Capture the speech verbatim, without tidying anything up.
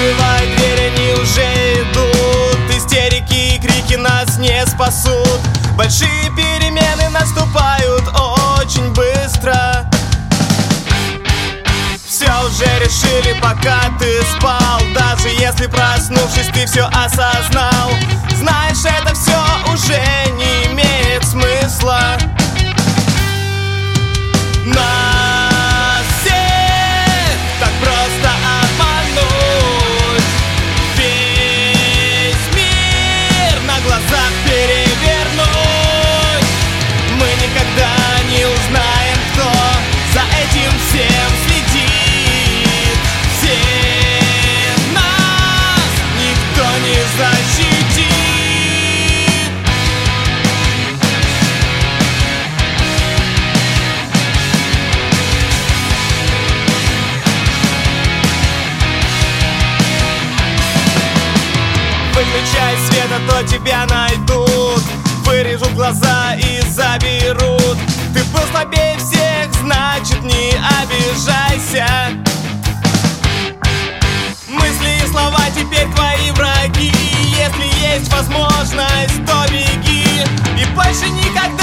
Открывай дверь, они уже идут. Истерики и крики нас не спасут. Большие перемены наступают очень быстро. Все уже решили, пока ты спал. Даже если, проснувшись, ты все осознал, знаешь, это все уже не имеет смысла. Нас всех так просто обмануть. Весь мир на глазах перевернуть. Мы никогда не узнаем, кто за этим всем следит. Всех нас никто не защитит. Выключай свет, а то тебя найдут. Вырежут глаза и заберут. Ты был слабее всех, значит не обижайся. Мысли и слова теперь твои враги. Если есть возможность, то беги. И больше никогда